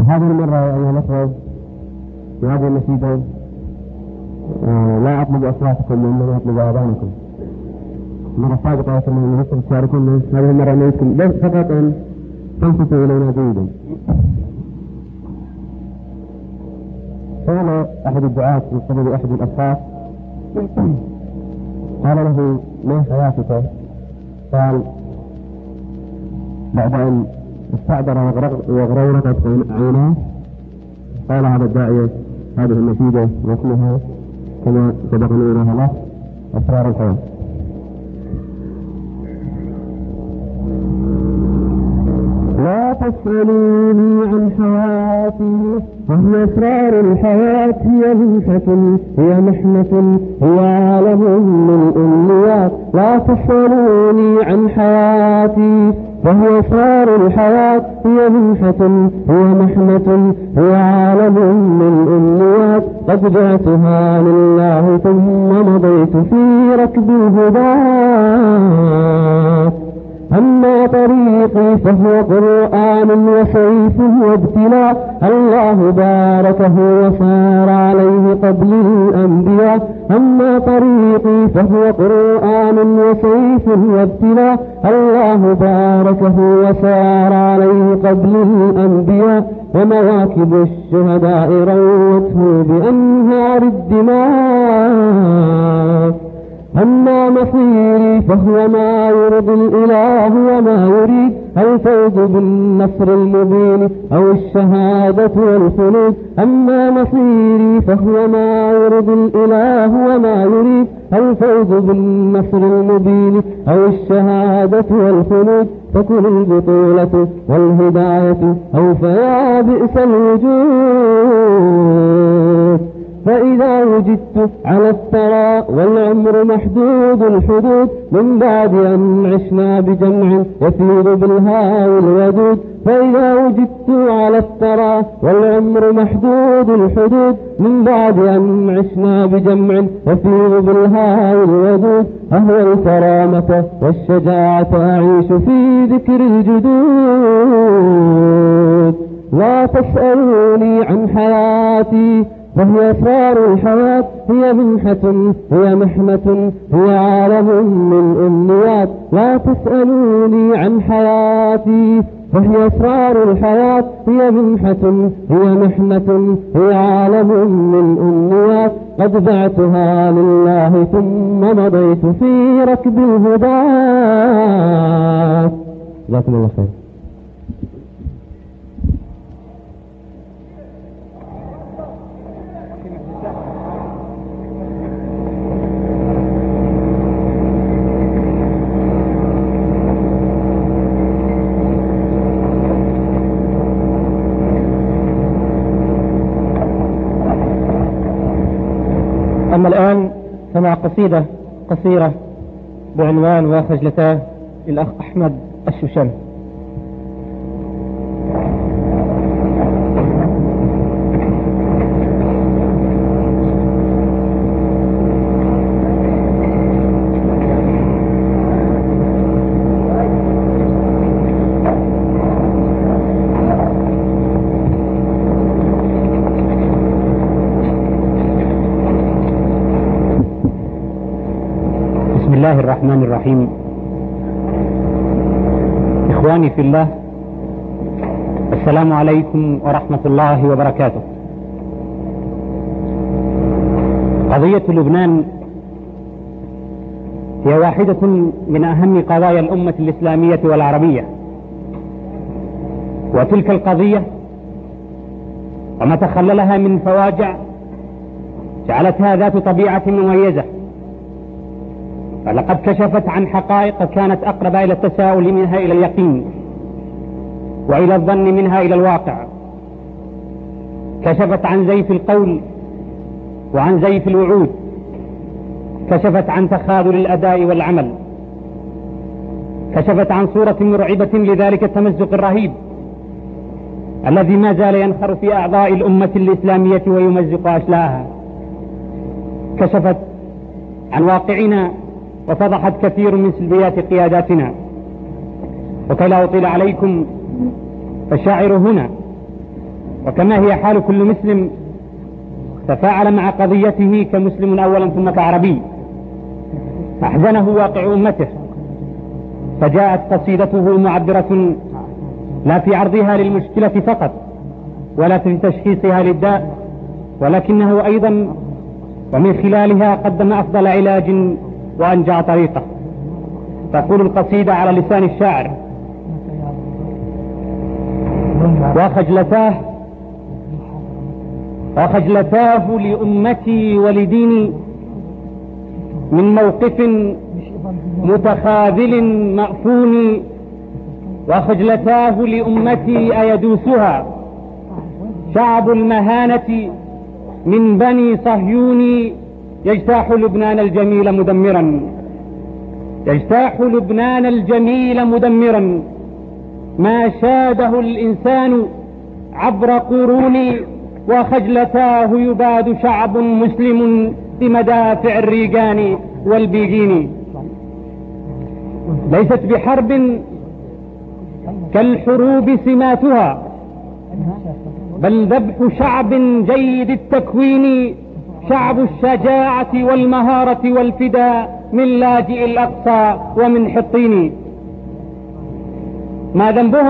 هذه المرة أيها الأخوة في هذه النشيدة لا أطلب أصواتكم وإنما أطلب آذانكم. المرة السابقة كنا نريدكم تشاركونا، هذه المرة نريدكم بس فقط أن تنصتوا إلينا جيدا. قال أحد الدعاة في قبل أحد الأشخاص قال له ما حياتك؟ قال بعد أن استعبر وغرورقت عيناه قال هذا الداعية هذه النتيجة واسمها كما سبقنا إليها له أسرار الحياة. لا تسألوني عن حياتي وهي أسرار الحياة، هي منحة هي محنة هي عالم من الأمنيات. لا تسألوني عن حياتي وهي أسرار الحياة، هي منحة هي محنة هي عالم من الأمنيات. قد بعتها لله ثم مضيت في ركب الهداة. أما طريقي فهو قرآن وسيف وابتلاء، الله باركه وصار عليه قبل الأنبياء. أما طريقي فهو قرآن وسيف وابتلاء، الله باركه وصار عليه قبل الأنبياء. ومواكب الشهداء روته بأنهار الدماء. أما مصيري فهو ما يرضي الإله وما يريد، الفوز بالنصر المبين أو الشهادة والخلود. أما مصيري فهو ما يرضي الإله وما يريد، الفوز بالنصر المبين أو الشهادة والخلود. تكن البطولة والهداية أو فيا بئس الوجود. فإذا وجدت على الثرى والعمر محدود الحدود، من بعد أن عشنا بجمع يفيض بالهاوي الودود. فإذا وجدت على الثرى والعمر محدود الحدود، من بعد أن عشنا بجمع يفيض بالهاوي الودود. أهوى الكرامة والشجاعة أعيش في ذكر الجدود. لا تسألوني عن حياتي وهي أسرار الحياة، هي منحة هي محنة هي عالم من أمنيات. لا تسألوني عن حياتي وهي أسرار الحياة، هي منحة هي محنة هي عالم من أمنيات. قد بعتها لله ثم مضيت في ركب الهداة. جزاكم الله خير. أما الآن فمع قصيدة قصيرة بعنوان وخجلتاه للأخ أحمد الشوشان. بسم الله الرحمن الرحيم. إخواني في الله، السلام عليكم ورحمة الله وبركاته. قضية لبنان هي واحدة من أهم قضايا الأمة الإسلامية والعربية، وتلك القضية وما تخللها من فواجع جعلتها ذات طبيعة مميزة، فلقد كشفت عن حقائق كانت أقرب إلى التساؤل منها إلى اليقين، وإلى الظن منها إلى الواقع. كشفت عن زيف القول وعن زيف الوعود، كشفت عن تخاذل الأداء والعمل، كشفت عن صورة مرعبة لذلك التمزق الرهيب الذي ما زال ينخر في أعضاء الأمة الإسلامية ويمزق أشلاءها. كشفت عن واقعنا وفضحت كثير من سلبيات قياداتنا. وكي لا أطيل عليكم فالشاعر هنا وكما هي حال كل مسلم تفاعل مع قضيته كمسلم أولا ثم كعربي. أحزنه واقع أمته، فجاءت قصيدته معبرة لا في عرضها للمشكلة فقط ولا في تشخيصها للداء، ولكنه أيضا ومن خلالها قدم أفضل علاج وأنجع طريقة. تقول القصيدة على لسان الشاعر: وخجلتاه لأمتي ولديني من موقف متخاذل مأفون، وخجلتاه لأمتي أيدوسها شعب المهانة من بني صهيون، يجتاح لبنان الجميل مدمرا، يجتاح لبنان الجميل مدمرا، ما شاده الإنسان عبر قرون، وخجلتاه يباد شعب مسلم بمدافع الريجان والبيجين. ليست بحرب كالحروب سماتها، بل ذبح شعب جيد التكوين، شعب الشجاعة والمهارة والفداء من لاجئ الأقصى ومن حطين. ما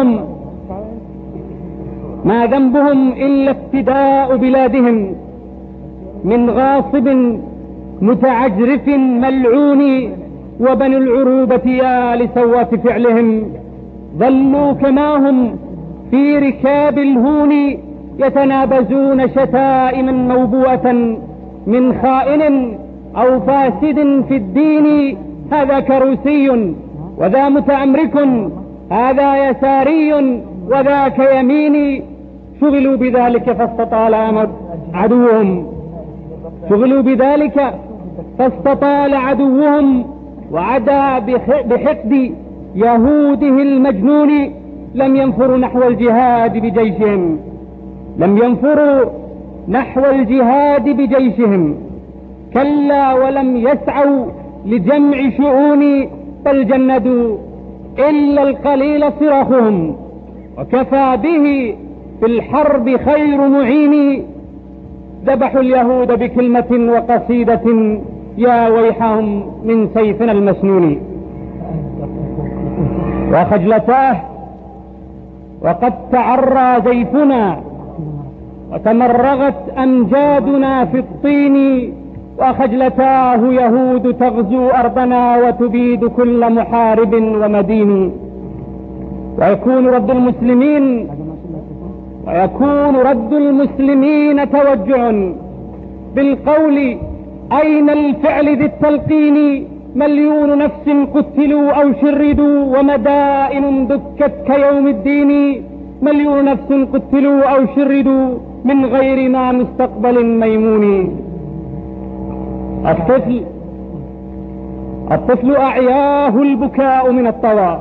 ذنبهم إلا افتداء بلادهم من غاصب متعجرف ملعون، وبنو العروبة يا لسوات فعلهم ظلوا كما هم في ركاب الهون، يتنابزون شتائما موبوءة من خائن أو فاسد في الدين، هذا كروسي وذا متأمرك، هذا يساري وذاك يميني، شغلوا بذلك فاستطال أمد عدوهم، شغلوا بذلك فاستطال عدوهم، وعدا بحقد يهوده المجنون. لم ينفروا نحو الجهاد بجيشهم، لم ينفروا نحو الجهاد بجيشهم، كلا ولم يسعوا لجمع شؤون، بل جندوا إلا القليل صراخهم، وكفى به في الحرب خير معين. ذبحوا اليهود بكلمة وقصيدة، يا ويحهم من سيفنا المسنون. وخجلتاه وقد تعرى زيفنا، وتمرغت أمجادنا في الطين، وخجلتاه يهود تغزو أرضنا وتبيد كل محارب ومدين. ويكون رد المسلمين توجع بالقول أين الفعل ذي التلقين، مليون نفس قتلوا أو شردوا ومدائن دكت كيوم الدين، مليون نفس قتلوا أو شردوا من غير ما مستقبل ميمون. الطفل أعياه البكاء من الطوى،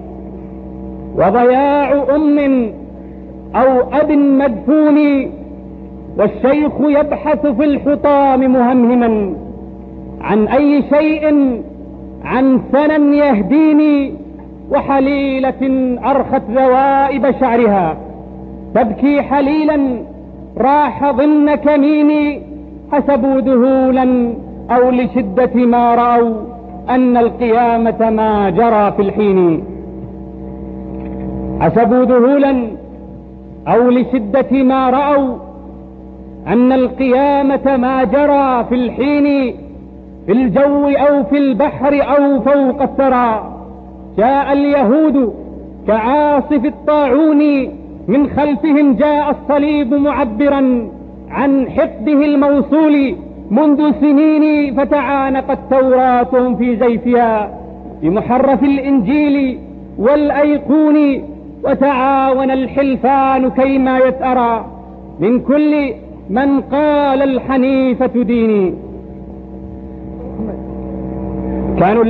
وضياع أم أو أب مدفون، والشيخ يبحث في الحطام مهمهما عن أي شيء عن سنن يهديني، وحليلة أرخت ذوائب شعرها تبكي حليلا راح ضمن كمين، حسبوا ذهولا أو لشدة ما رأوا أن القيامة ما جرى في الحين، حسبوا ذهولا أو لشدة ما رأوا أن القيامة ما جرى في الحين، في الجو أو في البحر أو فوق الثرى. جاء اليهود كعاصف الطاعون، من خلفهم جاء الصليب معبرا عن حقده الموصول منذ سنين، فتعانقت توراتهم في زيفها بمحرف الإنجيل والأيقون، وتعاون الحلفان كيما يثأرى من كل من قال الحنيفة ديني. كانوا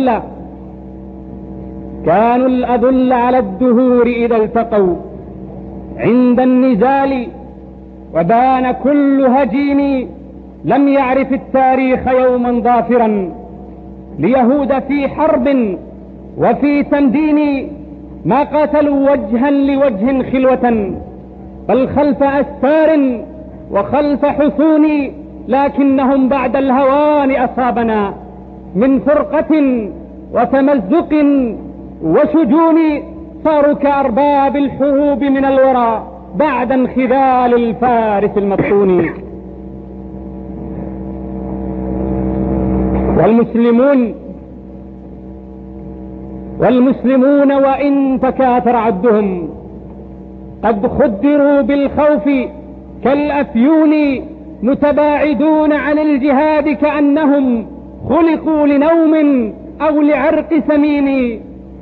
الأذل على الدهور إذا التقوا عند النزال، وبان كل هجين لم يعرف التاريخ يوما ظافرا ليهود في حرب وفي تمدين، ما قاتلوا وجها لوجه خلوة بل خلف أستار وخلف حصون، لكنهم بعد الهوان أصابنا من فرقة وتمزق وشجون، صاروا كأرباب الحروب من الورى بعد انخذال الفارس المبطون. والمسلمون وإن تكاثر عدهم قد خدروا بالخوف كالأفيون، متباعدون عن الجهاد كأنهم خلقوا لنوم أو لعرق سمين.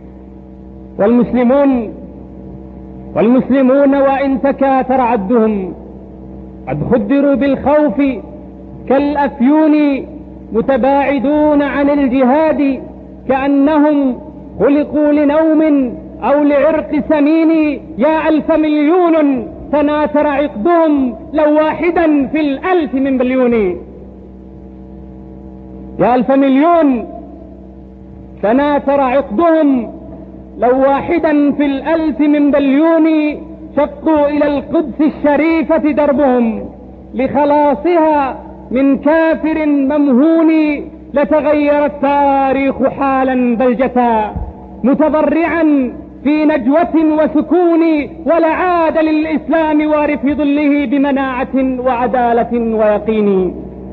والمسلمون وإن تكاثر عدهم قد خدروا بالخوف كالأفيون، متباعدون عن الجهاد كأنهم خلقوا لنوم أو لعرق سمين. يا ألف مليون تناثر عقدهم لو واحدا في الألف من بليون. يا ألف مليون تناثر عقدهم لو واحدا في الألف من بليون، شقوا إلى القدس الشريفة دربهم لخلاصها من كافر ممهون. لتغير التاريخ حالا بلجة متضرعا في نجوة وسكون، ولعاد للإسلام وارث ظله بمناعة وعدالة ويقين.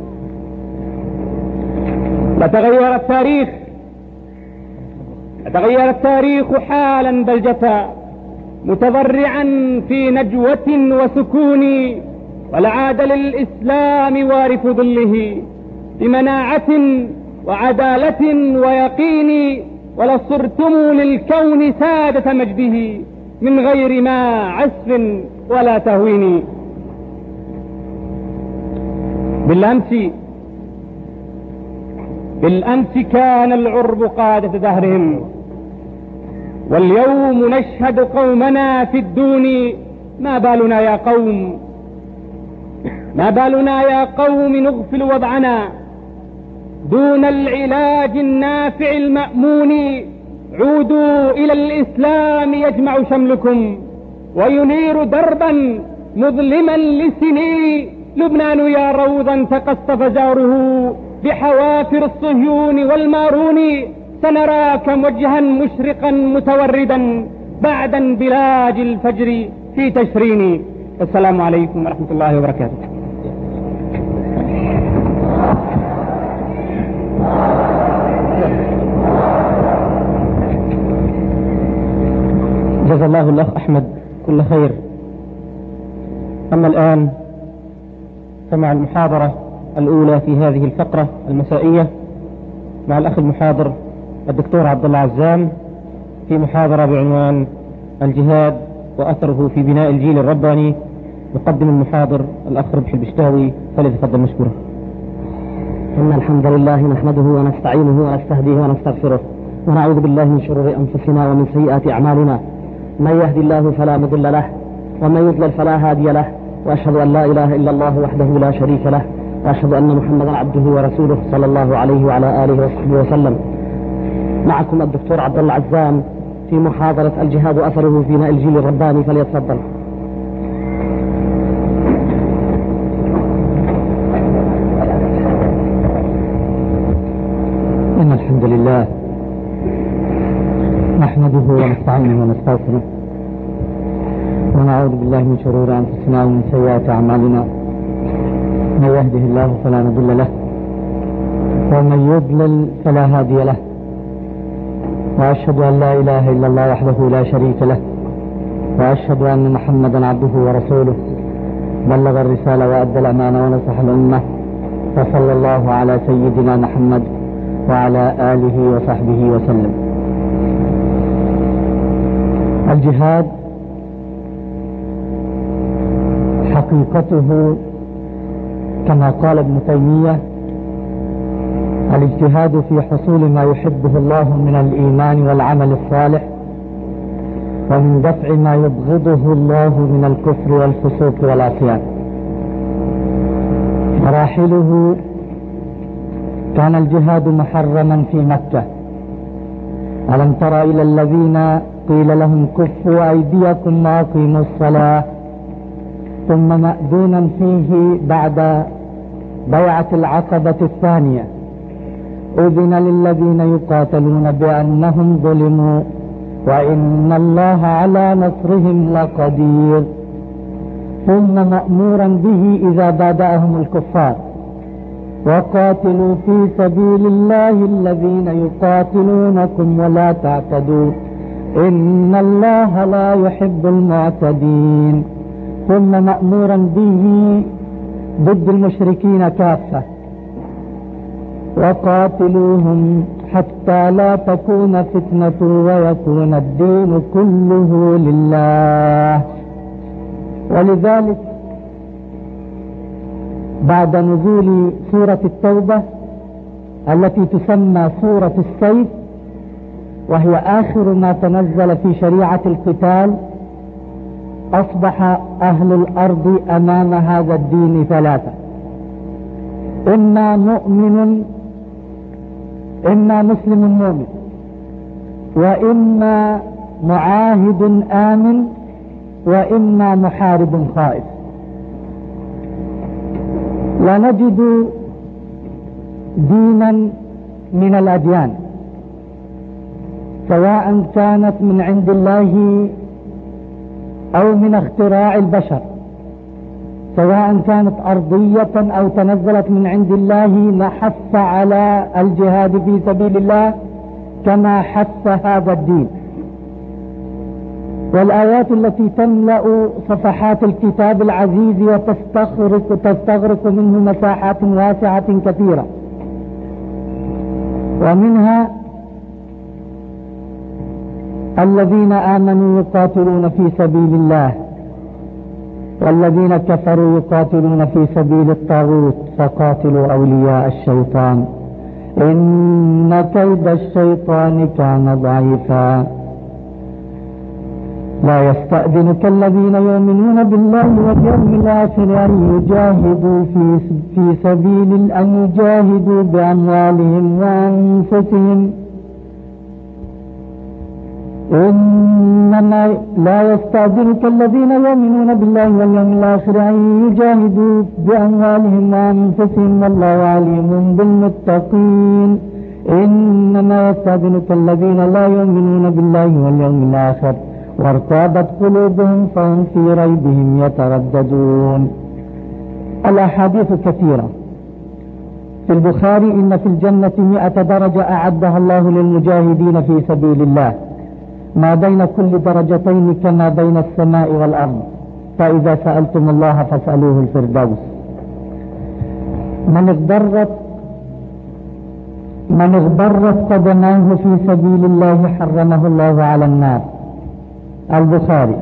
لتغير التاريخ حالا بلجة متضرعا في نجوة وسكون، ولعاد للإسلام وارث ظله بمناعة وعدالة ويقين. ولصرتم للكون سادة مجده من غير ما عسف ولا تهوين. بالأمس كان العرب قادة دهرهم، واليوم نشهد قومنا في الدون. ما بالنا يا قوم نغفل وضعنا دون العلاج النافع المأمون. عودوا إلى الإسلام يجمع شملكم وينير دربا مظلما لسنين. لبنان يا روضا تقصف زاره بحوافر الصهيون والمارون. سنراك وجها مشرقا متوردا بعد انبلاج الفجر في تشرين. السلام عليكم ورحمة الله وبركاته. جزا الله الأخ أحمد كل خير. أما الآن سمع المحاضرة الأولى في هذه الفقرة المسائية مع الأخ المحاضر الدكتور عبد الله عزام في محاضرة بعنوان الجهاد وأثره في بناء الجيل الرباني. يقدم المحاضر الأخ ربح البشتاوي، فليتفضل مشكورا. إن الحمد لله نحمده ونستعينه ونستهديه ونستغفره، ونعوذ بالله من شرور أنفسنا ومن سيئات أعمالنا. من يهدي الله فلا مضل له، ومن يضلل فلا هادي له، وأشهد أن لا إله إلا الله وحده لا شريك له، وأشهد أن محمدا عبده ورسوله صلى الله عليه وعلى آله وصحبه وسلم. معكم الدكتور عبد الله عزام في محاضرة الجهاد وأثره في بناء الجيل الرباني، فليتفضل. إن الحمد لله نحمده ونستعينه ونستغفره، ونعوذ بالله من شرور أنفسنا ومن سيئات أعمالنا. من يهده الله فلا مضل له، ومن يضلل فلا هادي له، وأشهد أن لا إله إلا الله وحده لا شريك له، وأشهد أن محمدا عبده ورسوله. بلغ الرسالة وأدى الأمانة ونصح الأمة، وصلى الله على سيدنا محمد وعلى آله وصحبه وسلم. الجهاد حقيقته كما قال ابن تيمية: الاجتهاد في حصول ما يحبه الله من الإيمان والعمل الصالح، ومن دفع ما يبغضه الله من الكفر والفسوق والعصيان. مراحله: كان الجهاد محرما في مكة. ألم تر إلى الذين قيل لهم كفوا أيديكم وأقيموا الصلاة ثم مأذونا فيه بعد بيعة العقبة الثانية. أذن للذين يقاتلون بأنهم ظلموا وإن الله على نصرهم لقدير. ثم مأمورا به إذا بادأهم الكفار: وقاتلوا في سبيل الله الذين يقاتلونكم ولا تعتدوا إن الله لا يحب المعتدين. ثم مأمورا به ضد المشركين كافة: وقاتلوهم حتى لا تكون فتنة ويكون الدين كله لله. ولذلك بعد نزول سورة التوبة التي تسمى سورة السيف، وهي آخر ما تنزل في شريعة القتال، أصبح أهل الأرض أمام هذا الدين ثلاثة: إما مؤمن، إما مسلم مؤمن، وإما معاهد آمن، وإما محارب خائف. لا نجد دينا من الأديان سواء كانت من عند الله أو من اختراع البشر، سواء كانت أرضية أو تنزلت من عند الله، نحث على الجهاد في سبيل الله كما حث هذا الدين. والآيات التي تملأ صفحات الكتاب العزيز وتستغرق منه مساحات واسعة كثيرة، ومنها: الذين آمنوا يقاتلون في سبيل الله والذين كفروا يقاتلون في سبيل الطاغوت فقاتلوا أولياء الشيطان إن كيد الشيطان كان ضعيفا. لا يستأذنك الذين يؤمنون بالله واليوم الآخر أن يجاهدوا بأموالهم وأنفسهم. إنما لا يستأذنك الذين يؤمنون بالله واليوم الآخر أن يجاهدوا بأموالهم وأنفسهم والله عليم بالمتقين. إنما يستأذنك الذين لا يؤمنون بالله واليوم الآخر وارتابت قلوبهم فهم في ريبهم يترددون. الأحاديث كثيرة. في البخاري: إن في الجنة 100 درجة أعدها الله للمجاهدين في سبيل الله، ما بين كل درجتين كما بين السماء والأرض، فإذا سألتم الله فاسألوه الفردوس. من اغبرت قدماه في سبيل الله حرمه الله على النار. البخاري.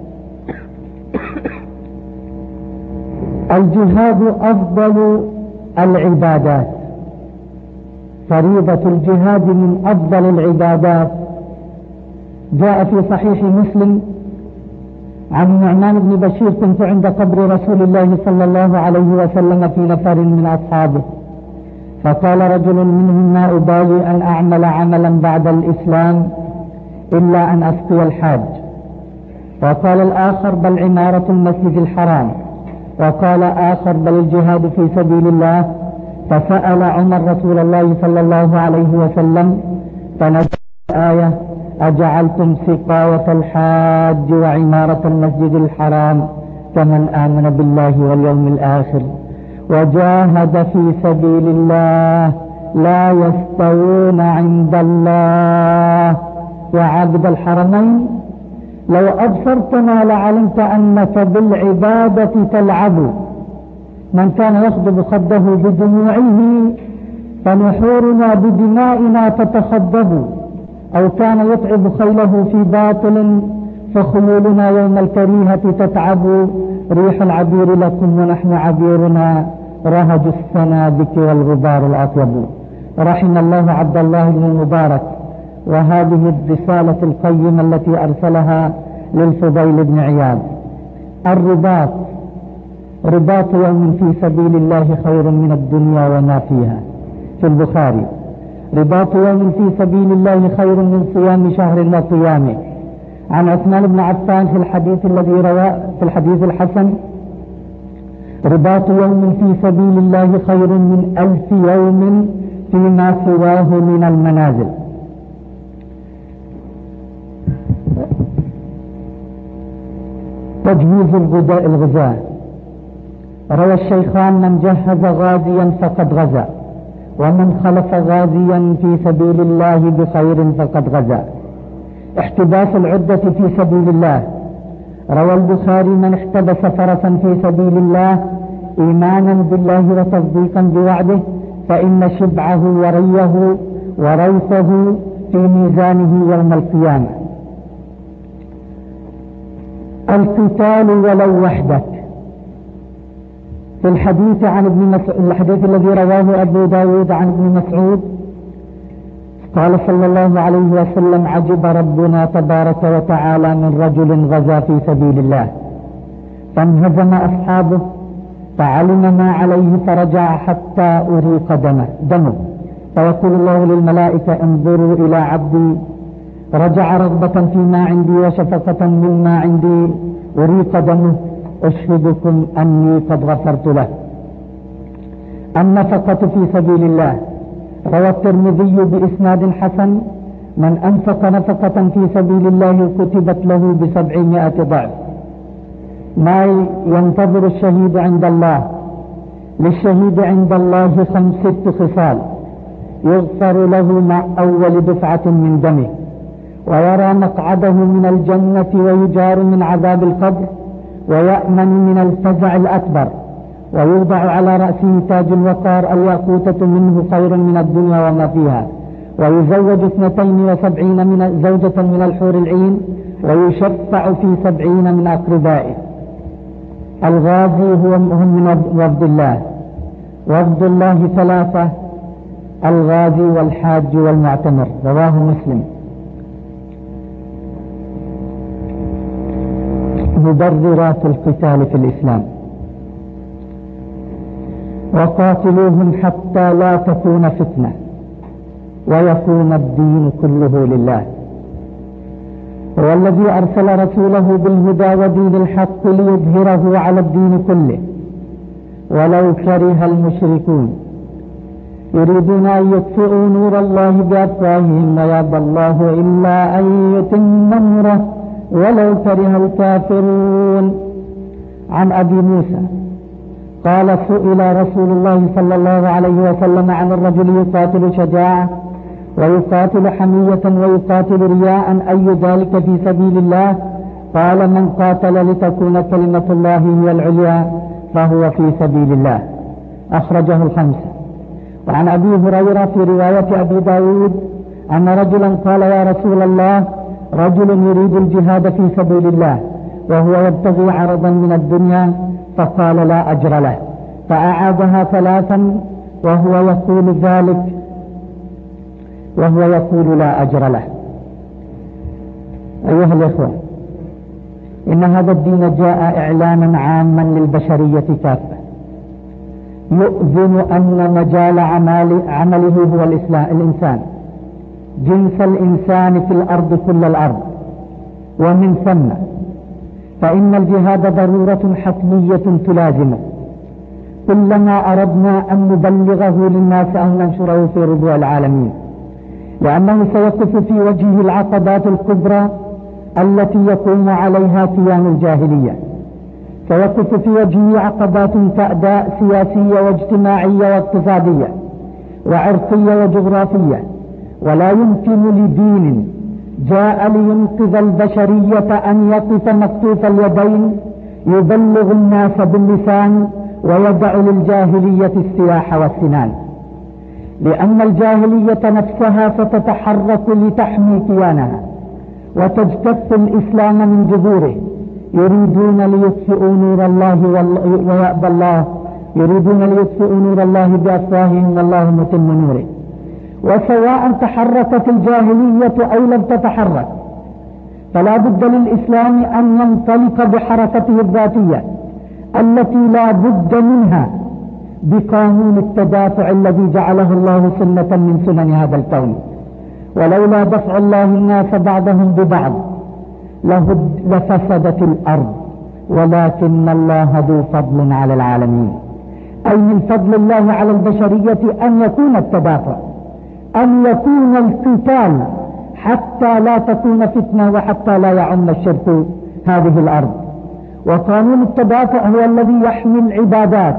الجهاد أفضل العبادات، فريضة الجهاد من أفضل العبادات. جاء في صحيح مسلم عن النعمان بن بشير: كنت عند قبر رسول الله صلى الله عليه وسلم في نفر من أصحابه، فقال رجل منهم: ما أبالي أن أعمل عملا بعد الإسلام إلا أن أسقي الحاج. وقال الآخر: بل عمارة المسجد الحرام. وقال آخر: بل الجهاد في سبيل الله. فسأل عمر رسول الله صلى الله عليه وسلم فنزل الآية: أجعلتم سقاية الحاج وعمارة المسجد الحرام كمن آمن بالله واليوم الآخر وجاهد في سبيل الله لا يستوون عند الله. وعابد الحرمين: لو أبصرتنا لعلمت أنك بالعبادة تلعب. من كان يخضب خده بدموعه فنحورنا بدمائنا تتخضب، أو كان يتعب خيله في باطل فخيولنا يوم الكريهة تتعب. ريح العبير لكم ونحن عبيرنا رهج السنابك والغبار الأطيب. رحم الله عبد الله بن المبارك وهذه الرسالة القيمة التي أرسلها للفضيل بن عياض. الرباط: رباط يوم في سبيل الله خير من الدنيا وما فيها. في البخاري: رباط يوم في سبيل الله خير من صيام شهر وصيامه. عن عثمان بن عفان في الحديث الذي رواه في الحديث الحسن: رباط يوم في سبيل الله خير من 1000 يوم فيما سواه من المنازل. تجهيز الغزاة. روى الشيخان: من جهز غازيا فقد غزا، ومن خلف غازيا في سبيل الله بخير فقد غزا. احتباس العدة في سبيل الله. روى البخاري: من احتبس فرسا في سبيل الله إيمانا بالله وتصديقا بوعده فإن شبعه وريه وريثه في ميزانه يوم القيامة. القتال ولو وحدك. في الحديث الحديث الذي رواه أبو داود عن ابن مسعود قال صلى الله عليه وسلم: عجب ربنا تبارك وتعالى من رجل غزا في سبيل الله فانهزم أصحابه فعلم ما عليه فرجع حتى أريق دمه فيقول الله للملائكة: انظروا إلى عبدي رجع رغبة فيما عندي وشفقة مما عندي أريق دمه، أشهدكم أني قد غفرت له. النفقة في سبيل الله. روى الترمذي بإسناد حسن: من أنفق نفقة في سبيل الله كتبت له ب700 ضعف. ما ينتظر الشهيد عند الله. للشهيد عند الله 5 خصال: يغفر له مع أول دفعة من دمه، ويرى مقعده من الجنة، ويجار من عذاب القبر، ويأمن من الفزع الأكبر، ويوضع على رأسه تاج الوقار الياقوتة منه خير من الدنيا وما فيها، ويزوج 72 زوجة من الحور العين، ويشفع في 70 من أقربائه. الغازي هم من وفد الله. وفد الله 3: الغازي والحاج والمعتمر. رواه مسلم. مبررات القتال في الإسلام. وقاتلوهم حتى لا تكون فتنة ويكون الدين كله لله. هو الذي أرسل رسوله بالهدى ودين الحق ليظهره على الدين كله ولو كره المشركون. يريدون أن يطفئوا نور الله بأفواههم ويأبى الله إلا أن يتم نوره ولو كره الكافرون. عن أبي موسى قال: سئل رسول الله صلى الله عليه وسلم عن الرجل يقاتل شجاعة ويقاتل حمية ويقاتل رياء أي ذلك في سبيل الله؟ قال: من قاتل لتكون كلمة الله هي العليا فهو في سبيل الله. أخرجه 5. وعن أبي هريرة في رواية أبي داود أن رجلا قال: يا رسول الله، رجل يريد الجهاد في سبيل الله وهو يبتغي عرضا من الدنيا، فقال: لا أجر له. فأعادها 3 وهو يقول لا أجر له. أيها الإخوة، إن هذا الدين جاء إعلانا عاما للبشرية كافة، يؤذن أن مجال عمله هو الإنسان، جنس الإنسان في الأرض كل الأرض. ومن ثم فإن الجهاد ضرورة حتمية تلازمه كلما أردنا أن نبلغه للناس أو ننشره في ربوع العالمين، لأنه سيقف في وجهه العقبات الكبرى التي يقوم عليها كيان الجاهلية. سيقف في وجهه عقبات كأداء سياسية واجتماعية واقتصادية وعرقية وجغرافية، ولا يمكن لدين جاء لينقذ البشرية أن يقف مكتوف اليدين يبلغ الناس باللسان ويدع للجاهلية السلاح والسنان، لأن الجاهلية نفسها ستتحرك لتحمي كيانها وتجتث الإسلام من جذوره. يريدون ليطفئوا نور الله ويأبى الله، يريدون ليطفئوا نور الله بأفواههم والله متم نوره. وسواء تحركت الجاهلية أو لم تتحرك فلا بد للإسلام أن ينطلق بحركته الذاتية التي لا بد منها بقانون التدافع الذي جعله الله سنة من سنن هذا الكون. ولولا دفع الله الناس بعضهم ببعض لفسدت الأرض ولكن الله ذو فضل على العالمين. أي من فضل الله على البشرية أن يكون التدافع، أن يكون القتال، حتى لا تكون فتنة وحتى لا يعم الشرك هذه الأرض. وقانون التدافع هو الذي يحمي العبادات،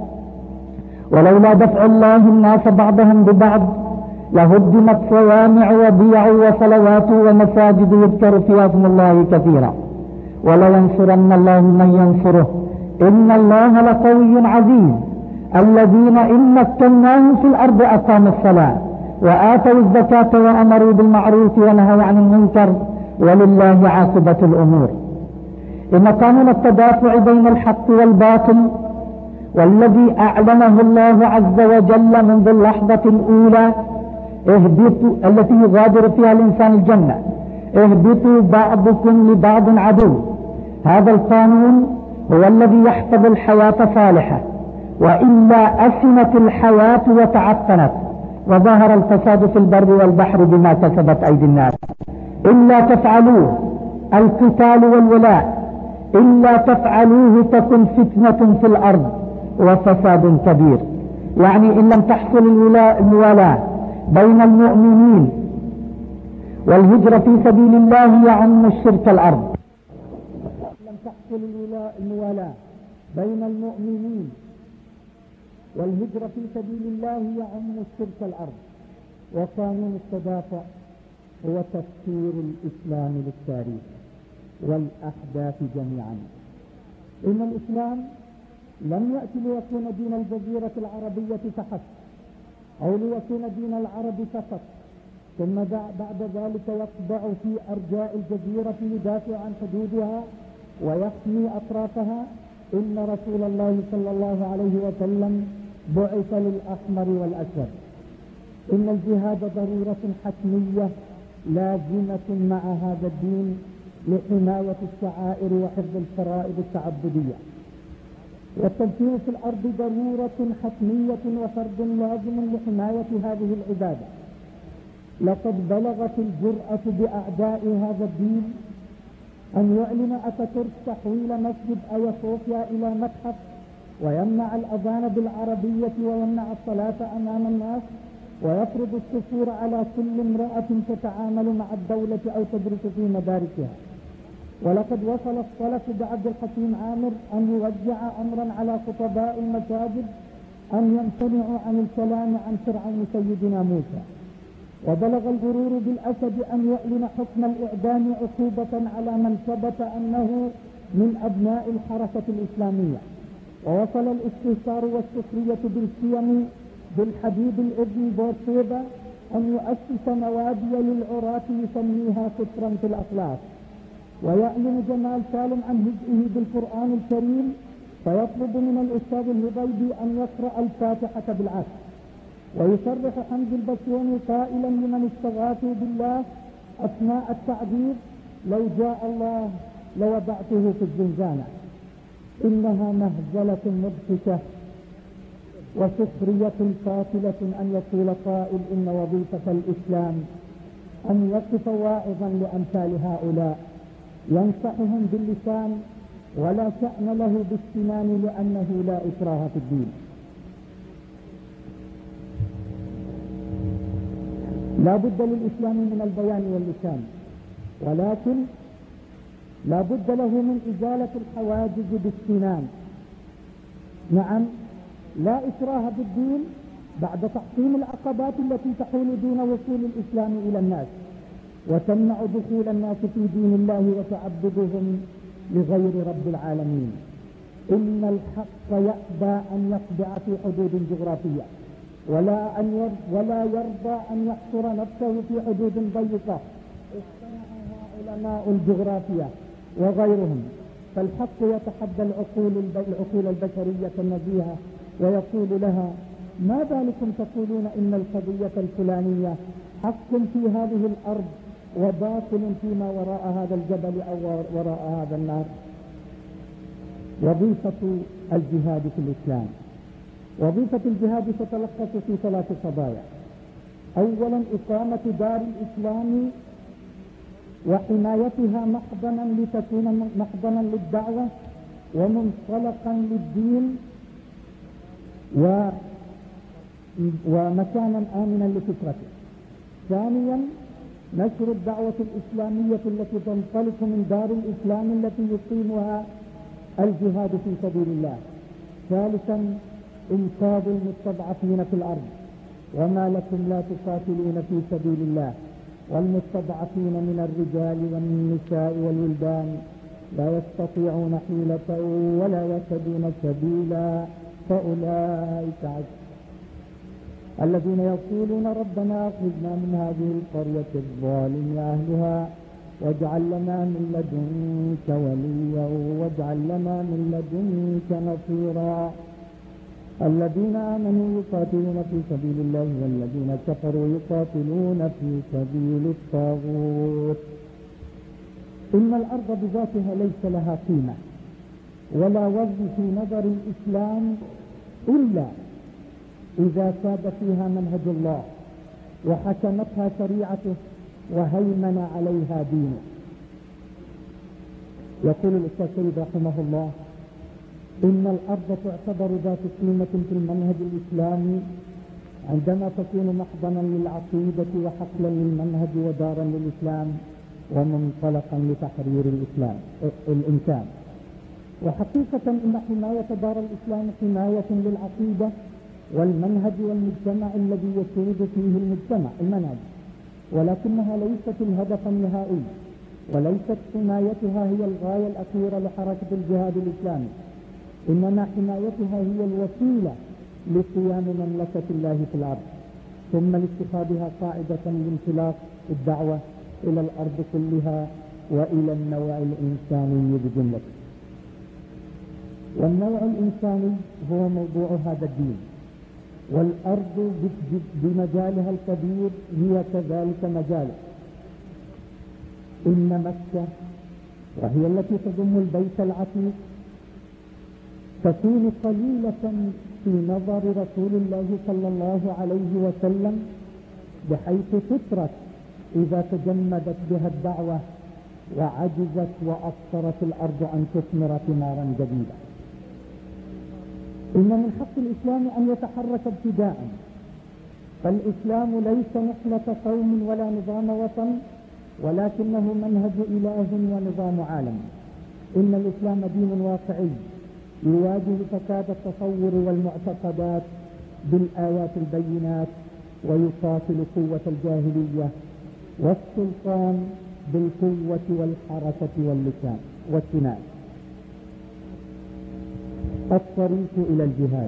ولولا دفع الله الناس بعضهم ببعض لهدمت صوامع وبيع وصلوات ومساجد يذكر فيها اسم الله كثيرا ولينصرن الله من ينصره إن الله لقوي عزيز. الذين إن مكناهم في الأرض أقاموا الصلاة وآتوا الزكاة وأمروا بالمعروف ونهوا عن المنكر ولله عاقبة الأمور. إن قانون التدافع بين الحق والباطل والذي أعلنه الله عز وجل منذ اللحظة الأولى التي يغادر فيها الإنسان الجنة، اهبطوا بعضكم لبعض عدو. هذا القانون هو الذي يحفظ الحياة صالحة، وإلا أسمت الحياة وتعفنت وظهر الفساد في البر والبحر بما كسبت أيدي الناس. إلا تفعلوه القتال والولاء، إلا تفعلوه تكن فتنة في الأرض وفساد كبير. يعني إن لم تحصل الموالاة بين المؤمنين والهجرة في سبيل الله يعم الشرك الأرض. لم تحصل الموالاة بين المؤمنين والهجرة في سبيل الله يعم الشرك الأرض. وقانون التدافع هو تفسير الإسلام للتاريخ والأحداث جميعا. إن الإسلام لم يأتي ليكون دين الجزيرة العربية فقط أو ليكون دين العرب فقط، ثم بعد ذلك يطبع في أرجاء الجزيرة يدافع عن حدودها ويحمي أطرافها. إن رسول الله صلى الله عليه وسلم بعث للأحمر والأسود. إن الجهاد ضرورة حتمية لازمة مع هذا الدين لحماية الشعائر وحفظ الفرائض التعبدية. والتمكين في الأرض ضرورة حتمية وفرض لازم لحماية هذه العبادة. لقد بلغت الجرأة بأعداء هذا الدين أن يعلن أتاتورك تحويل مسجد آيا صوفيا إلى متحف، ويمنع الأذان بالعربية ويمنع الصلاة أمام الناس، ويفرض السفور على كل امرأة تتعامل مع الدولة أو تدرس في مدارسها. ولقد وصل السلف بعبد الحكيم عامر أن يوجع أمرا على خطباء المساجد أن يمتنعوا عن الكلام عن فرعون سيدنا موسى. وبلغ الغرور بالأسد أن يعلن حكم الإعدام عقوبة على من ثبت أنه من أبناء الحركة الإسلامية. ووصل الاستهتار والسخرية بالسيم بالحبيب الابن بورسيبا أن يؤسس نوادي للعراة يسميها كفرا في الأخلاق. ويعلن جمال سالم عن هزئه بالقرآن الكريم فيطلب من الأستاذ الهضيبي أن يقرأ الفاتحة بالعكس. ويصرح حمد البسيوني قائلا لمن استغاثوا بالله أثناء التعذيب: لو جاء الله لوضعته في الزنزانة. إنها مهزلة مضحكة وسخرية قاتلة أن يقول قائل إن وظيفة الإسلام أن يقف واعظا لأمثال هؤلاء ينصحهم باللسان ولا شأن له بالسنان لأنه لا إكراه في الدين. لا بد للإسلام من البيان واللسان، ولكن لا بد له من إزالة الحواجز بالسنان. نعم، لا إكراه بالدين بعد تحطيم العقبات التي تحول دون وصول الإسلام إلى الناس وتمنع دخول الناس في دين الله وتعبدهم لغير رب العالمين. إن الحق يأبى أن يخضع في حدود جغرافية ولا يرضى أن يحصر نفسه في حدود ضيقة اصطنعها علماء الجغرافيا وغيرهم. فالحق يتحدى العقول البشرية النزيهة ويقول لها: ما بالكم تقولون إن القضية الفلانية حق في هذه الأرض وباطل فيما وراء هذا الجبل أو وراء هذا النهر؟ وظيفة الجهاد في الإسلام، وظيفة الجهاد تتلخص في 3 قضايا. أولا، إقامة دار الإسلام وحمايتها محضنا لتكون محضنا للدعوة ومنطلقا للدين ومكانا آمنا لفكرته. ثانيا نشر الدعوة الإسلامية التي تنطلق من دار الإسلام التي يقيمها الجهاد في سبيل الله. ثالثا إنقاذ المستضعفين في الأرض. وما لكم لا تقاتلون في سبيل الله والمستضعفين من الرجال والنساء والولدان لا يستطيعون حيلة ولا يهتدون سبيلا فأولئك الذين يقولون ربنا أخرجنا من هذه القرية الظالم أهلها واجعل لنا من لدنك وليا واجعل لنا من لدنك نصيرا. الذين آمنوا يقاتلون في سبيل الله والذين كفروا يقاتلون في سبيل الطاغوت. إن الأرض بذاتها ليس لها قيمة ولا وزن في نظر الإسلام إلا إذا ساد فيها منهج الله وحكمتها شريعته وهيمن عليها دينه. يقول الأستاذ سيد رحمه الله: إن الأرض تعتبر ذات قيمة في المنهج الإسلامي عندما تكون محضنا للعقيدة وحقلا للمنهج ودارا للإسلام ومنطلقا لتحرير الإنسان. وحقيقة إن حماية دار الإسلام حماية للعقيدة والمنهج والمجتمع الذي يسود فيه المنهج، ولكنها ليست الهدف النهائي، وليست حمايتها هي الغاية الأخيرة لحركة الجهاد الإسلامي، إنما حمايتها هي الوسيلة لقيام مملكة الله في الأرض، ثم لاتخاذها قاعدة لانطلاق الدعوة إلى الأرض كلها وإلى النوع الإنساني بجملته. والنوع الإنساني هو موضوع هذا الدين، والأرض بمجالها الكبير هي كذلك مجاله. إن مكة وهي التي تضم البيت العتيق تكون قليلة في نظر رسول الله صلى الله عليه وسلم، بحيث تترك إذا تجمدت بها الدعوة وعجزت وأبصرت الأرض أن تثمر ثمارا جديدة. إن من حق الإسلام أن يتحرك ابتداء، فالإسلام ليس نحلة قوم ولا نظام وطن، ولكنه منهج إله ونظام عالم. إن الإسلام دين واقعي يواجه فساد التصور والمعتقدات بالآيات البينات، ويقاتل قوة الجاهلية والسلطان بالقوة والحركة واللسان والسنان. الطريق إلى الجهاد.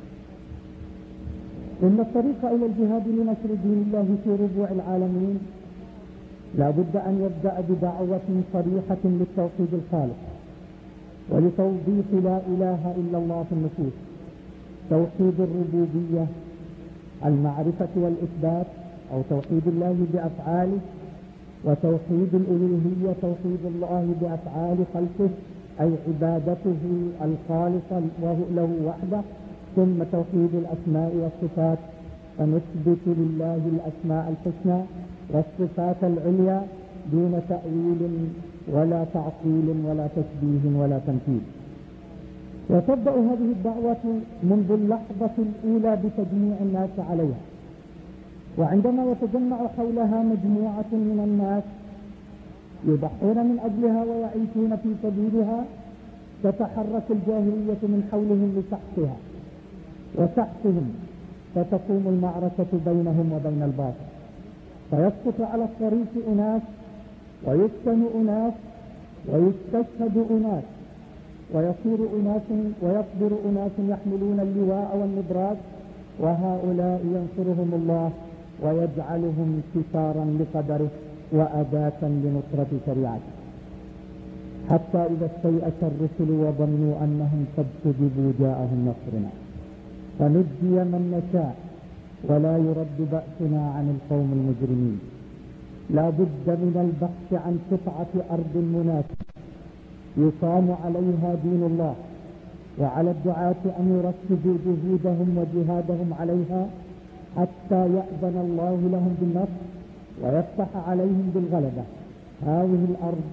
إن الطريق إلى الجهاد لنشر دين الله في ربوع العالمين لا بد أن يبدأ بدعوة صريحة للتوحيد الخالق ولتوظيف لا إله إلا الله في النفوس، توحيد الربوبية المعرفة والإثبات أو توحيد الله بأفعاله، وتوحيد الألوهية توحيد الله بأفعال خلقه أي عبادته الخالصة له وحده، ثم توحيد الأسماء والصفات فنثبت لله الأسماء الحسنى والصفات العليا دون تأويل ولا تعطيل ولا تشبيه ولا تمثيل. وتبدأ هذه الدعوة منذ اللحظة الأولى بتجميع الناس عليها، وعندما يتجمع حولها مجموعة من الناس يضحون من أجلها ويعيشون في سبيلها تتحرك الجاهلية من حولهم لسحقها وسحقهم، فتقوم المعركة بينهم وبين الباطل، فيسقط على الطريق أناس ويفتن أناس ويستشهد أناس ويصير أناس ويصبر أناس يحملون اللواء والنبراس، وهؤلاء ينصرهم الله ويجعلهم كسارا لقدره وأداة لنصرة شريعته، حتى إذا استيأس الرسل وظنوا أنهم قد كذبوا جاءهم نصرنا فنجي من نشاء ولا يرد بأسنا عن القوم المجرمين. لا بد من البحث عن قطعة أرض مناسبة يقام عليها دين الله، وعلى الدعاة أن يركزوا جهودهم وجهادهم عليها حتى يأذن الله لهم بالنصر ويفتح عليهم بالغلبة. هذه الأرض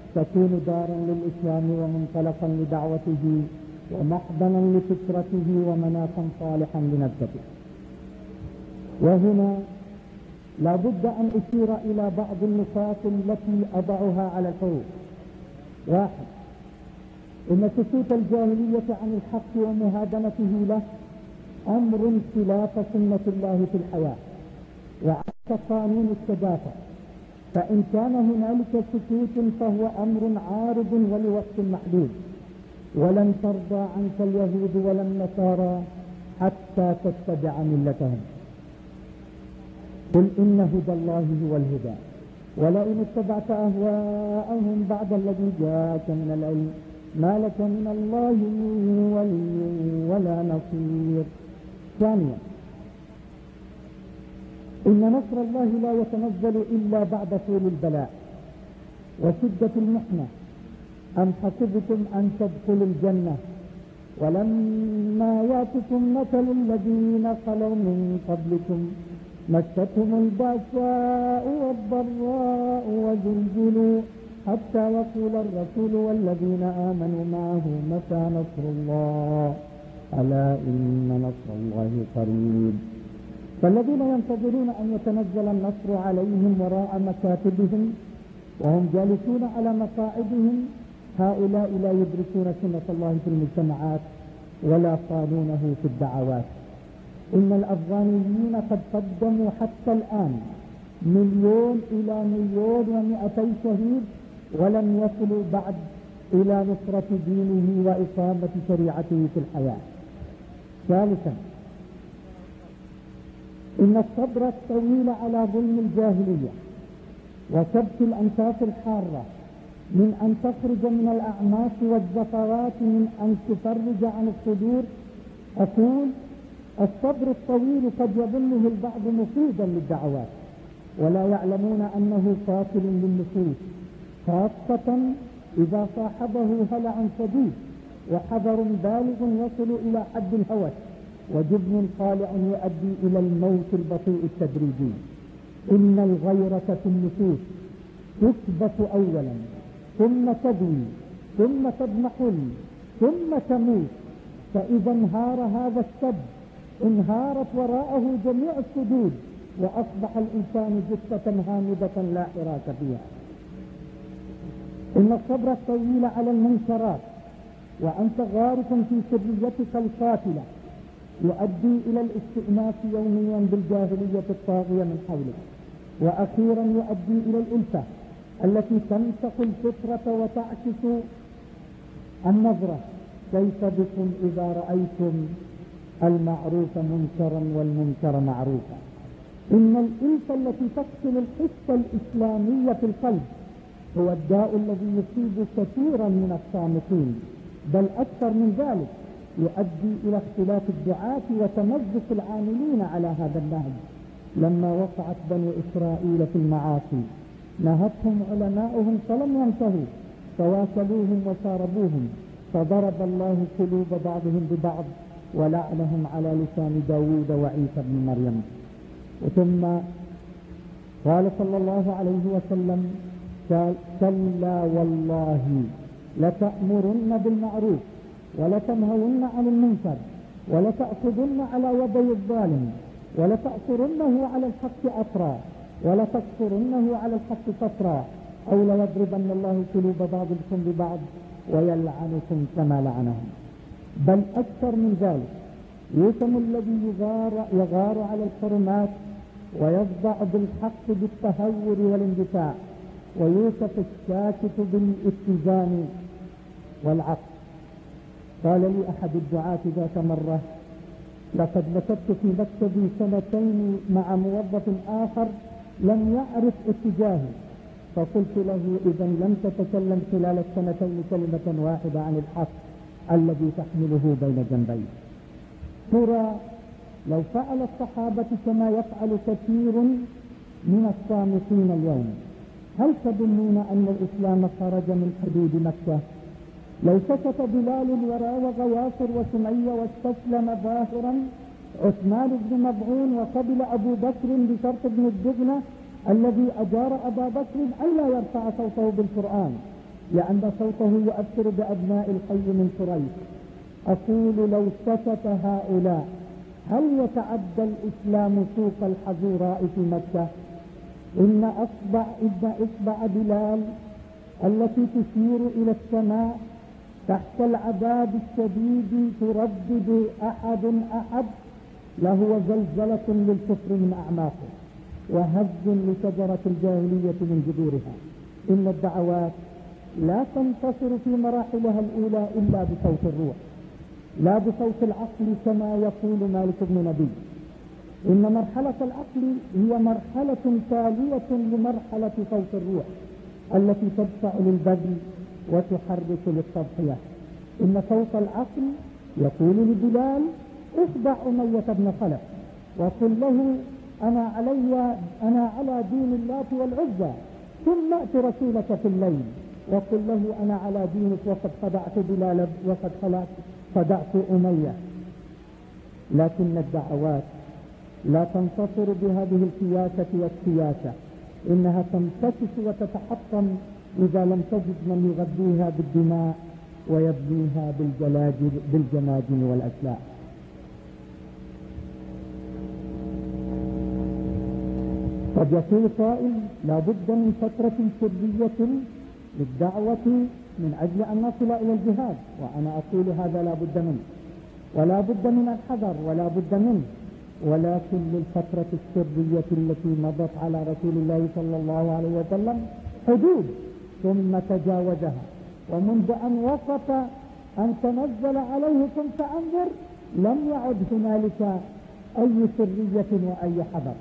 تكون دارا للإسلام ومنطلقا لدعوته ومحضنا لفكرته ومناخا صالحا لنبذته. وهنا لا بد أن أشير إلى بعض النقاط التي أضعها على الحروف. 1. إن سكوت الجاهلية عن الحق ومهادنته له أمر خلاف سنة الله في الحياة وعكس قانون التدافع، فإن كان هنالك سكوت فهو أمر عارض ولوقت محدود، ولن ترضى عنك اليهود ولا النصارى حتى تتبع ملتهم. قل إن هدى الله هو الهدى ولئن اتبعت أهواءهم بعد الذي جاءك من العلم ما لك من الله من ولي ولا نصير. 2. إن نصر الله لا يتنزل إلا بعد طول البلاء وشدة المحنة. أم حسبتم أن تدخلوا الجنة ولما يأتكم مثل الذين خلوا من قبلكم مستهم البأساء والضراء وزلزلوا حتى يقول الرسول والذين آمنوا معه متى نصر الله ألا إن نصر الله قريب. فالذين ينتظرون أن يتنزل النصر عليهم وراء مكاتبهم وهم جالسون على مقاعدهم هؤلاء لا يدركون سنة الله في المجتمعات ولا قانونه في الدعوات. إن الأفغانيين قد قدموا حتى الآن 1,000,000 إلى 1,200,000 شهيد ولم يصلوا بعد إلى نصرة دينه وإقامة شريعته في الحياة. 3. إن الصبر الطويل على ظلم الجاهلية وكبت الأنفاس الحارة من أن تخرج من الأعماق والزفرات من أن تفرج عن الصدور. أقول الصبر الطويل قد يظنه البعض مفيدا للدعوات ولا يعلمون أنه قاتل للنفوس، خاصة إذا صاحبه هلع شديد وحذر بالغ يصل إلى حد الهوس وجبن طالع يؤدي إلى الموت البطيء التدريجي. إن الغيرة في النفوس تثبت أولا ثم تدوي ثم تضمحل ثم تموت، فإذا انهار هذا السد انهارت وراءه جميع السدود وأصبح الإنسان جثة هامدة لا حراك فيها. إن الصبر الطويل على المنكرات وأنت غارق في سريتك القاتلة يؤدي إلى الاستئناس يوميا بالجاهلية الطاغية من حولك، وأخيرا يؤدي إلى الألفة التي تمسك الفطرة وتعكس النظرة. كيف بكم إذا رأيتم المعروف منكرا والمنكر معروفا. إن الألفة التي تقتل الحس الإسلامي في القلب هو الداء الذي يصيب كثيرا من الصامتين، بل أكثر من ذلك يؤدي إلى اختلاف الدعاة وتمزق العاملين على هذا النهج. لما وقعت بنو إسرائيل في المعاصي نهتهم علماؤهم فلم ينتهوا فواصلوهم وشاربوهم، فضرب الله قلوب بعضهم ببعض ولعنهم على لسان داود وعيسى بن مريم. ثم قال صلى الله عليه وسلم كلا والله لتأمرن بالمعروف ولتنهون عن المنكر ولتأخذن على يدي الظالم ولتأثرنه على الحق أطرا ولتكسرنه على الحق سطرا أو ليضربن الله قلوب بعضكم ببعض ويلعنكم كما لعنهم. بل أكثر من ذلك يتم الذي يغار على الحرمات ويصدع بالحق بالتهور والاندفاع، ويوصف الساكت بالاتزان والعقل. قال لي أحد الدعاة ذات مرة لقد مكثت في مكتبي 2 مع موظف آخر لم يعرف اتجاهي، فقلت له إذا لم تتكلم خلال 2 كلمة واحدة عن الحق الذي تحمله بين جنبيك. ترى لو فعل الصحابة كما يفعل كثير من الصامتين اليوم هل تظنون أن الإسلام خرج من حدود مكة؟ لو سكت بلال وراوغ ياسر وسمية واستسلم ظاهرا عثمان بن مظعون وقبل أبو بكر بشرط بن الدغنة الذي أجار أبا بكر ألا يرفع صوته بالقرآن، لأن صوته يؤثر بأبناء الحي من قريش. أقول لو سكت هؤلاء هل يتعدى الإسلام سوق الحزوراء في مكة؟ إن إصبع بلال التي تشير إلى السماء تحت العذاب الشديد تردد أحد أحد لهو زلزلة للكفر من أعماقه وهز لشجرة الجاهلية من جذورها. إن الدعوات لا تنتصر في مراحلها الأولى إلا بصوت الروح لا بصوت العقل كما يقول مالك بن نبي. إن مرحلة العقل هي مرحلة تالية لمرحلة صوت الروح التي تدفع للبذل وتحرك للتضحية. إن صوت العقل يقول لبلال اخضع أمية بن خلف وقل له أنا على دين اللات والعزى، ثم ائت رسولك في الليل وقل له أنا على دينك وقد خدعت بلال وقد خدعت أمية. لكن الدعوات لا تنتصر بهذه القياسة والسياسة، إنها تنتكس وتتحطم إذا لم تجد من يغذيها بالدماء ويبنيها بالجماجم والأسلاح. قد يقول قائل لا بد من فترة سرية للدعوة من أجل أن نصل إلى الجهاد، وأنا أقول هذا لا بد منه ولا بد من الحذر ولا بد منه، ولكن للفترة السرية التي مضت على رسول الله صلى الله عليه وسلم حدود ثم تجاوزها، ومنذ أن وقف أن تنزل عليكم فأنذر لم يعد هنالك أي سرية وأي حذر.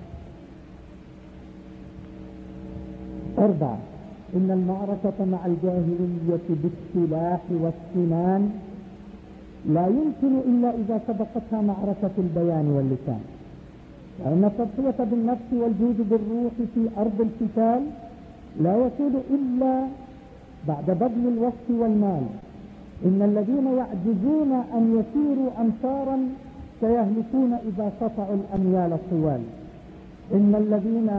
4. إن المعركة مع الجاهلية بالسلاح والسنان لا يمكن إلا إذا سبقتها معركة البيان واللسان، وأن التضحية بالنفس والجود بالروح في أرض القتال لا يكون إلا بعد بذل الوقت والمال. إن الذين يعجزون أن يسيروا أمتارا سيهلكون إذا قطعوا الأميال الطوال. إن الذين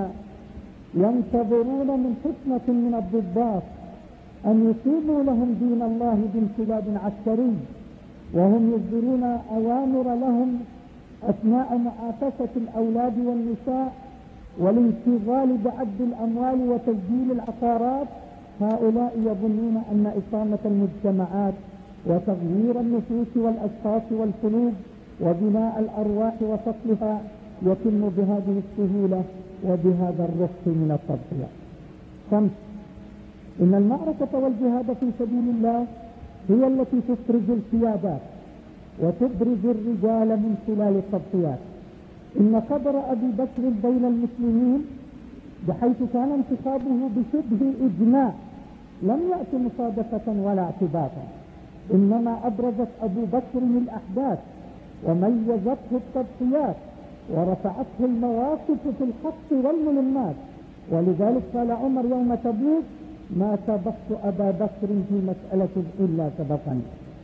ينتظرون من حكمة من الضباط أن يقيموا لهم دين الله بانقلاب عسكري وهم يصدرون أوامر لهم أثناء معاكسة الأولاد والنساء والانشغال بعد الأموال وتسجيل العقارات، هؤلاء يظنون أن إقامة المجتمعات وتغيير النفوس والأشخاص والقلوب وبناء الأرواح وفصلها يتم بهذه السهولة وبهذا الرفق من التضحية. 5. إن المعركة والجهاد في سبيل الله هي التي تفرز القيادات وتبرز الرجال من خلال التضحيات. إن قدر أبي بكر بين المسلمين بحيث كان انتخابه بشبه إجماع لم يأتي مصادفة ولا اعتباطا، إنما أبرزت أبو بكر الأحداث وميزته التضحيات ورفعته المواقف في الحق والملمات. ولذلك قال عمر يوم تبوك ما سبقت أبا بكر في مسألة إلا سبقني.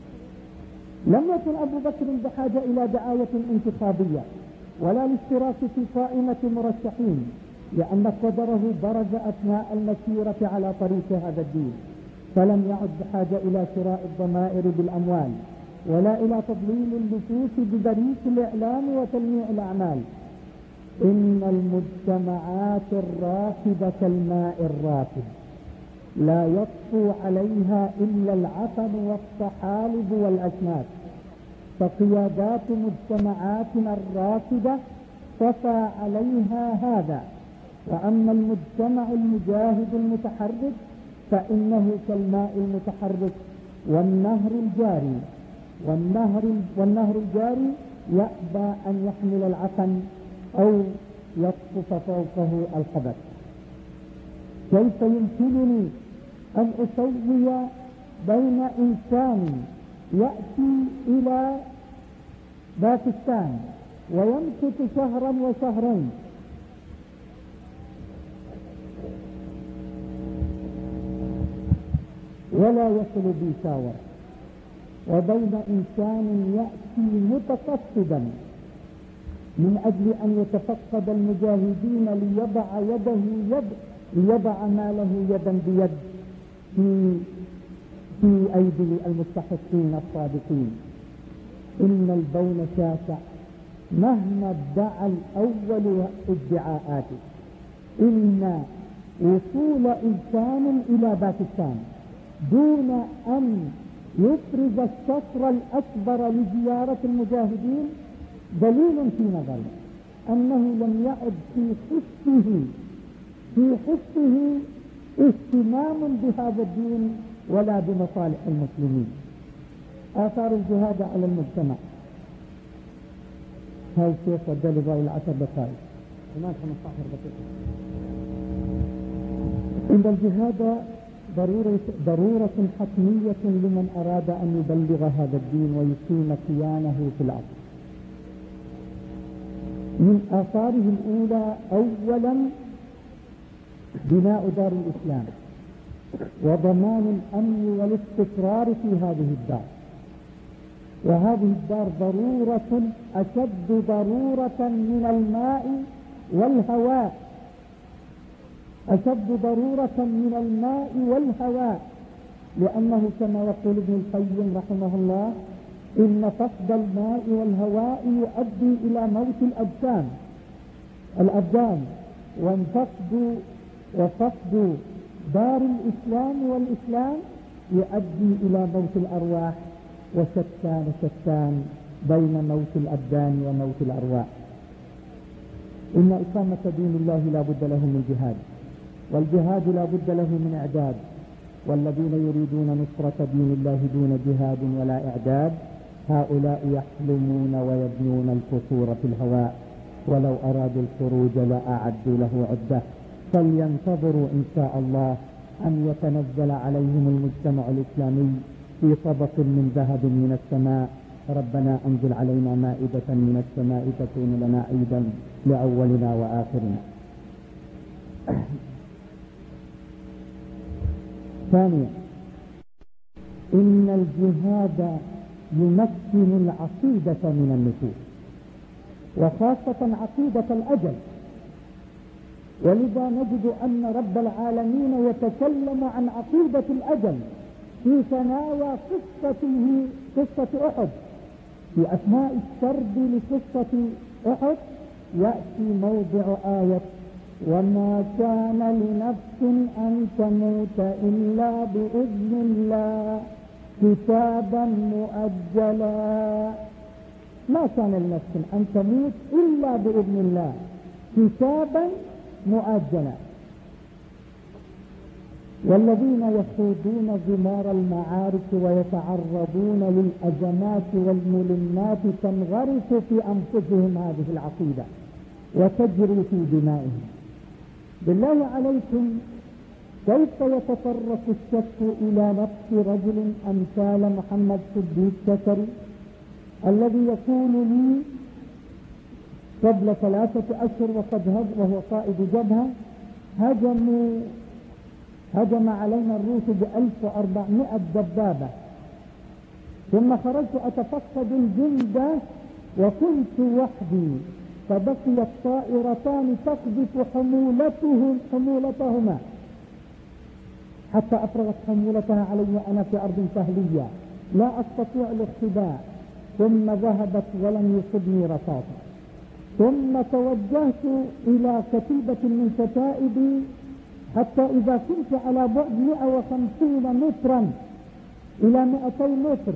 لم يكن أبو بكر بحاجة إلى دعاية انتخابية ولا الاشتراك في قائمة مرشحين، لأن قدره برز أثناء المسيرة على طريق هذا الدين، فلم يعد بحاجة إلى شراء الضمائر بالأموال ولا إلى تضليل النفوس ببريق الإعلام وتلميع الأعمال. إن المجتمعات الراكبة كالماء الراكد لا يطفو عليها إلا العفن والطحالب والأشماس، فقيادات مجتمعاتنا الراكدة طفى عليها هذا. وأما المجتمع المجاهد المتحرك فإنه كالماء المتحرك والنهر الجاري، والنهر الجاري يأبى أن يحمل العفن أو يطفف فوقه الخبث. كيف يمكنني أن أسوي بين إنسان يأتي إلى باكستان ويمكث شهرا وشهرين ولا يصل بيشاور، وبين إنسان يأتي متقصدا من أجل أن يتفقد المجاهدين ليضع ماله يدا بيد في في أيدي المستحقين الصادقين. إن البون شاسع مهما ادعى الأول ادعاءاته. إن وصول إنسان إلى باكستان دون أن يفرز الشطر الأكبر لزيارة المجاهدين دليل في نظري أنه لم يعد في حسه اهتمام بهذا الدين ولا بمصالح المسلمين. آثار الجهاد على المجتمع. هاي الشيخ ودى لي 10 دقائق. كمان 15 دقيقة. إن الجهاد ضرورة حتمية لمن أراد أن يبلغ هذا الدين ويقيم كيانه في الأرض. من آثاره الأولى أولا بناء دار الإسلام وضمان الأمن والاستقرار في هذه الدار. وهذه الدار ضرورة أشد ضرورة من الماء والهواء، أشد ضرورة من الماء والهواء، لأنه كما يقول ابن القيم رحمه الله إن فقد الماء والهواء يؤدي إلى موت الأبدان وفقد دار الإسلام والإسلام يؤدي إلى موت الأرواح، وشتان بين موت الأبدان وموت الأرواح. إن إقامة دين الله لا بد له من جهاد، والجهاد لا بد له من إعداد، والذين يريدون نصرة دين الله دون جهاد ولا إعداد هؤلاء يحلمون ويبنون القصور في الهواء، ولو أرادوا الخروج لأعدوا له عدة. فلينتظروا إن شاء الله أن يتنزل عليهم المجتمع الإسلامي في طبق من ذهب من السماء. ربنا أنزل علينا مائدة من السماء تكون لنا عيدا لأولنا وآخرنا. ثانيا إن الجهاد يمكن العقيدة من النفوس، وخاصة عقيدة الأجل. ولذا نجد أن رب العالمين يتكلم عن عقيدة الأجل في تناوى قصة أحد. في أثناء السرد لقصة أحد يأتي موضع آية وما كان لنفس أن تموت إلا بإذن الله كتابا مؤجلا. ما كان لنفس أن تموت إلا بإذن الله كتابا مؤجلا. والذين يخوضون ضمار المعارك ويتعرضون للأزمات والملمات تنغرس في أنفسهم هذه العقيدة وتجري في دمائهم. بالله عليكم كيف يتطرق الشك إلى نفس رجل أمثال محمد صديق شكري الذي يقول لي قبل 3 أشهر وهو قائد جبهة هجم علينا الروس ب1400 دبابة، ثم خرجت أتفقد الجند وكنت وحدي، فبقيت طائرتان تقذف حمولتهما حتى أفرغت حمولتها علي أنا في أرض سهلية لا أستطيع الاختباء، ثم ذهبت ولم يصبني رصاصا. ثم توجهت إلى كتيبة من كتائبي حتى إذا كنت على بعد 150 مترا إلى 200 متر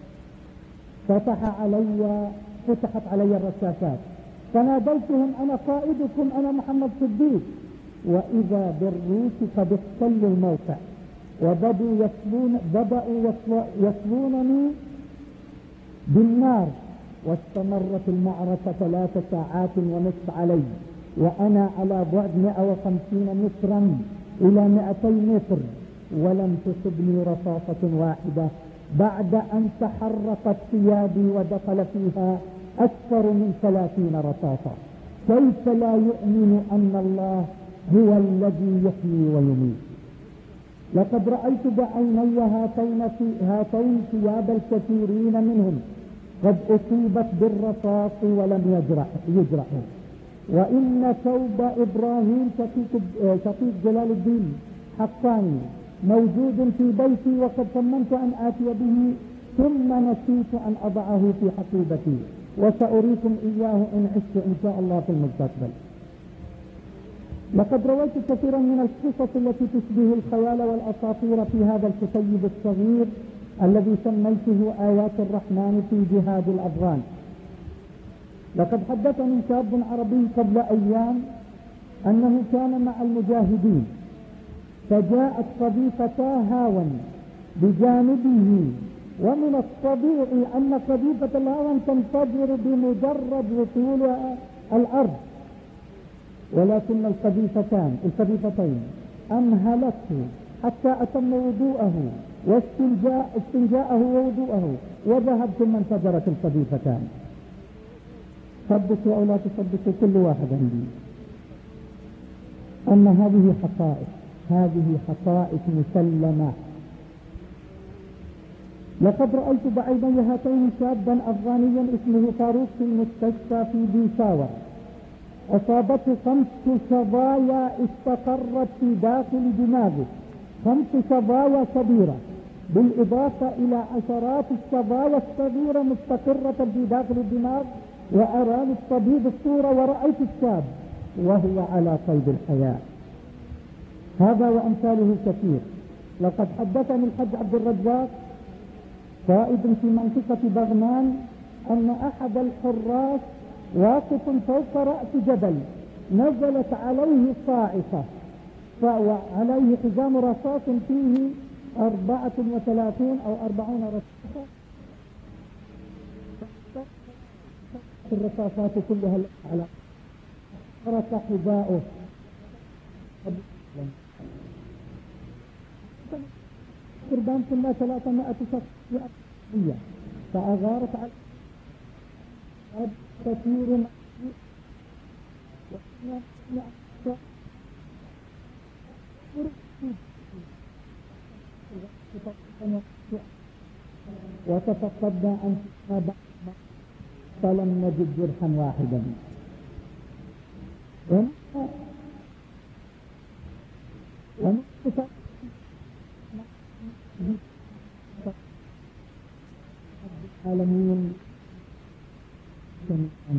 فتحت علي الرشاشات، فناديتهم أنا قائدكم أنا محمد صديق، وإذا بالروس قد احتلوا الموقع وبدأوا يصلونني بالنار، واستمرت المعركة 3 ساعات ونصف علي وأنا على بعد 150 مترا إلى 200 متر ولم تصبني رصاصة واحدة بعد أن تحرقت ثيابي ودخل فيها أكثر من 30 رصاصة. كيف لا يؤمن أن الله هو الذي يحيي ويميت؟ لقد رأيت بعيني هاتين ثياب الكثيرين منهم قد أصيبت بالرصاص ولم يجرحوا. وإن ثوب إبراهيم شقيق جلال الدين حقاني موجود في بيتي وقد صممت أن آتي به ثم نسيت أن أضعه في حقيبتي، وسأريكم إياه إن عشت إن شاء الله في المستقبل. لقد رويت كثيرا من القصص التي تشبه الخيال والأساطير في هذا الكتيب الصغير الذي سميته آيات الرحمن في جهاد الأفغان. لقد حدثني شاب عربي قبل أيام أنه كان مع المجاهدين، فجاءت قذيفتا هاون بجانبه، ومن الطبيعي أن قذيفة الهاون تنفجر بمجرد وصولها الأرض، ولكن القذيفتين أمهلته حتى أتم وضوءه واستنجاءه ووضوءه وذهب، ثم انفجرت القذيفتان. صدقوا أو لا تصدقوا كل واحد عندي أن هذه حقائق مسلمة. لقد رأيت بعيني هاتين شابا أفغانيا اسمه فاروق في المستشفى في بيشاور، أصابته 5 شظايا استقرت في داخل دماغه، 5 شظايا كبيرة، بالإضافة إلى عشرات الشظايا الصغيرة مستقرة في داخل الدماغ. وأراني الطبيب الصورة ورأيت الشاب وهو على قيد الحياة. هذا وأمثاله كثير. لقد حدثني الحج عبد الرزاق قائد في منطقة بغمان أن أحد الحراس واقف فوق رأس جبل، نزلت عليه صاعقة وعليه حزام رصاص فيه 34 أو 40 رصاصة، الرصاصات كلها على فرس حذاؤه قربان كلها 300 شخص فأغارت على كثير وتفقدنا أنفسنا فلم نجد جرحا واحدا. العالمين جميعا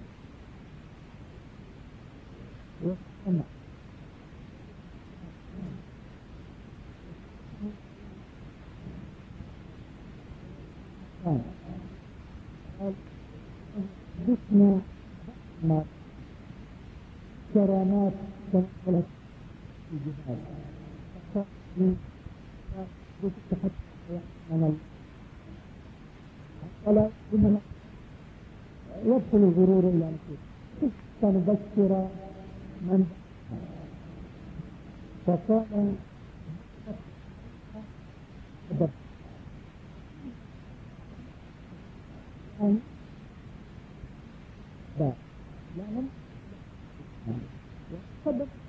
بسنا ما كرامات تنقلت في الجهاد ولا يدخل الغرور إلى نفسه. فنبشر من فقال لا